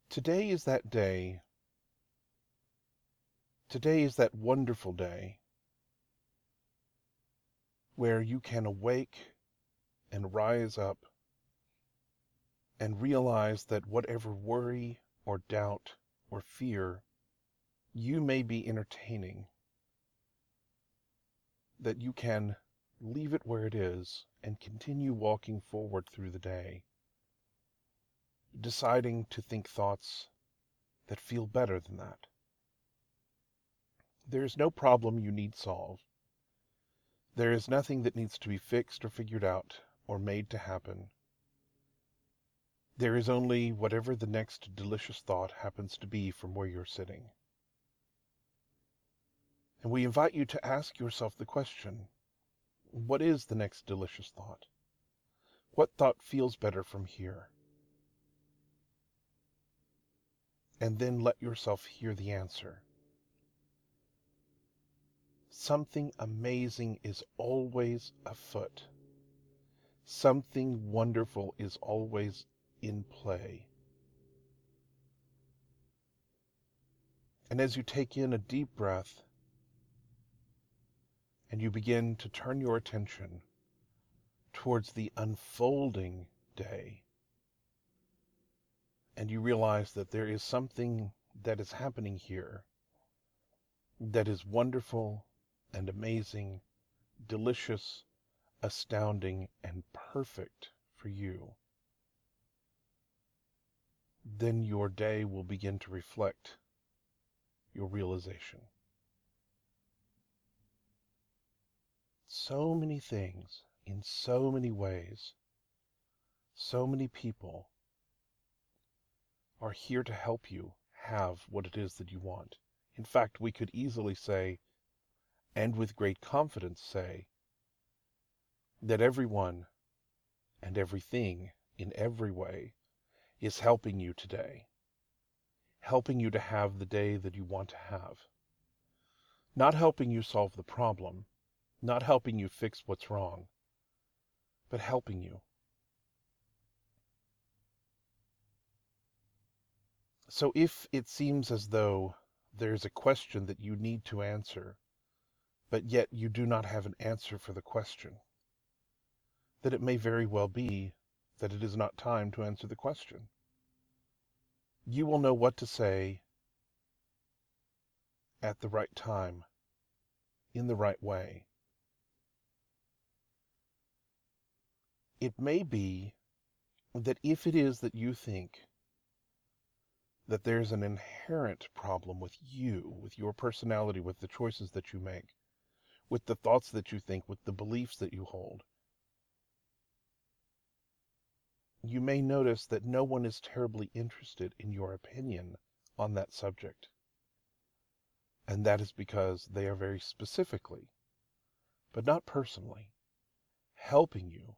Today is that day. Today is that wonderful day where you can awake and rise up and realize that whatever worry or doubt or fear you may be entertaining, that you can leave it where it is and continue walking forward through the day, deciding to think thoughts that feel better than that. There is no problem you need solve. There is nothing that needs to be fixed or figured out or made to happen. There is only whatever the next delicious thought happens to be from where you're sitting. And we invite you to ask yourself the question, what is the next delicious thought? What thought feels better from here? And then let yourself hear the answer. Something amazing is always afoot. Something wonderful is always in play. And as you take in a deep breath and you begin to turn your attention towards the unfolding day, and you realize that there is something that is happening here that is wonderful and amazing, delicious, astounding, and perfect for you, then your day will begin to reflect your realization. So many things, in so many ways, so many people are here to help you have what it is that you want. In fact, we could easily say, and with great confidence say, that everyone and everything in every way is helping you today, helping you to have the day that you want to have. Not helping you solve the problem, not helping you fix what's wrong, but helping you. So if it seems as though there's a question that you need to answer, but yet you do not have an answer for the question, then it may very well be that it is not time to answer the question. You will know what to say at the right time, in the right way. It may be that if it is that you think that there's an inherent problem with you, with your personality, with the choices that you make, with the thoughts that you think, with the beliefs that you hold, you may notice that no one is terribly interested in your opinion on that subject. And that is because they are very specifically, but not personally, helping you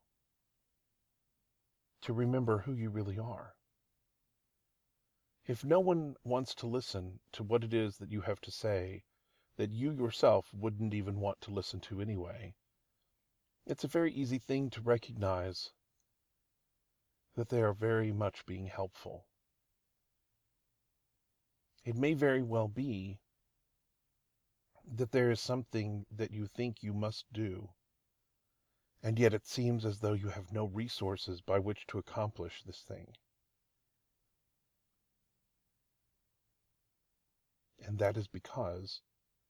to remember who you really are. If no one wants to listen to what it is that you have to say, that you yourself wouldn't even want to listen to anyway, it's a very easy thing to recognize that they are very much being helpful. It may very well be that there is something that you think you must do, and yet it seems as though you have no resources by which to accomplish this thing. And that is because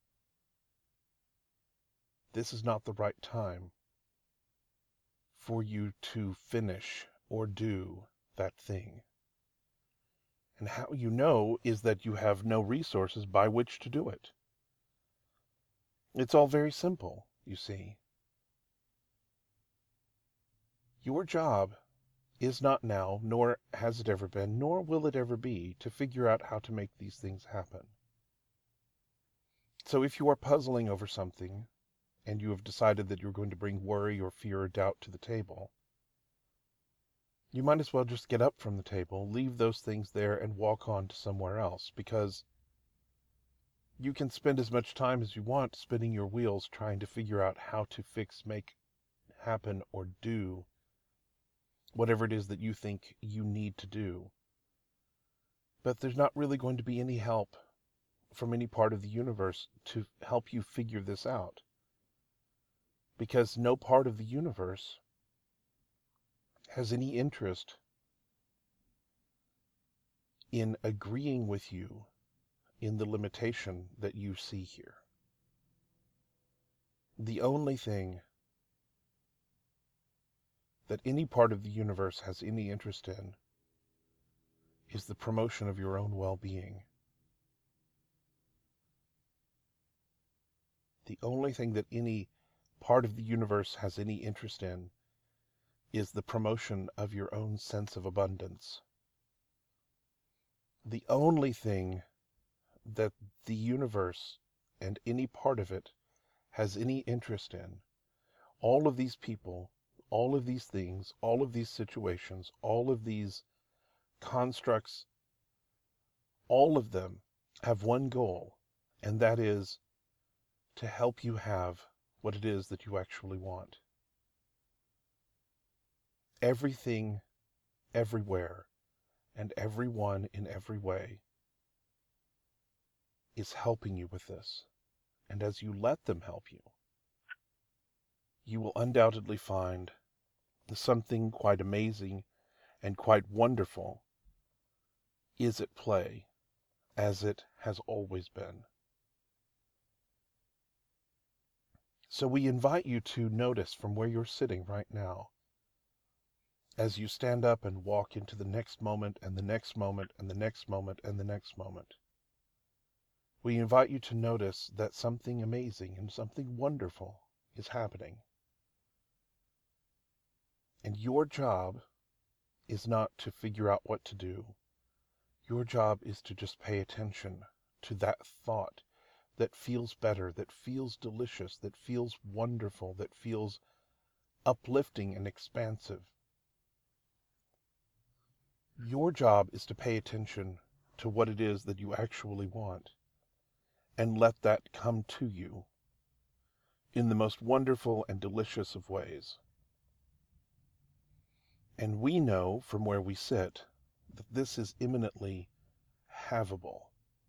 this is not the right time for you to finish or do that thing. And how you know is that you have no resources by which to do it. It's all very simple, you see. Your job is not now, nor has it ever been, nor will it ever be, to figure out how to make these things happen. So if you are puzzling over something, and you have decided that you're going to bring worry or fear or doubt to the table, you might as well just get up from the table, leave those things there, and walk on to somewhere else, because you can spend as much time as you want spinning your wheels trying to figure out how to fix, make happen, or do whatever it is that you think you need to do. But there's not really going to be any help from any part of the universe to help you figure this out. Because no part of the universe has any interest in agreeing with you in the limitation that you see here. The only thing that any part of the universe has any interest in is the promotion of your own well-being. The only thing that any part of the universe has any interest in is the promotion of your own sense of abundance. The only thing that the universe and any part of it has any interest in, all of these people, all of these things, all of these situations, all of these constructs, all of them have one goal, and that is to help you have what it is that you actually want. Everything, everywhere, and everyone in every way is helping you with this. And as you let them help you, you will undoubtedly find something quite amazing and quite wonderful is at play, as it has always been. So we invite you to notice from where you're sitting right now, as you stand up and walk into the next moment and the next moment and the next moment and the next moment. We invite you to notice that something amazing and something wonderful is happening. And your job is not to figure out what to do. Your job is to just pay attention to that thought that feels better, that feels delicious, that feels wonderful, that feels uplifting and expansive. Your job is to pay attention to what it is that you actually want and let that come to you in the most wonderful and delicious of ways. And we know from where we sit that this is imminently havable,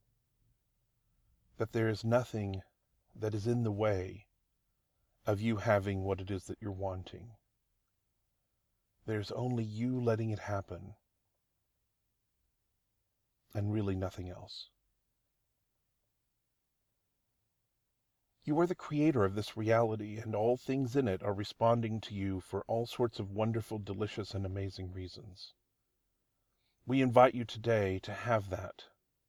that there is nothing that is in the way of you having what it is that you're wanting. There's only you letting it happen, and really nothing else. You are the creator of this reality, and all things in it are responding to you for all sorts of wonderful, delicious, and amazing reasons. We invite you today to have that,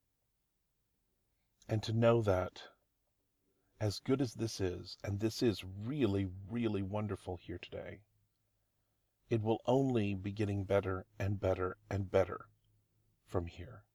and to know that as good as this is, and this is really, really wonderful here today, it will only be getting better and better and better from here.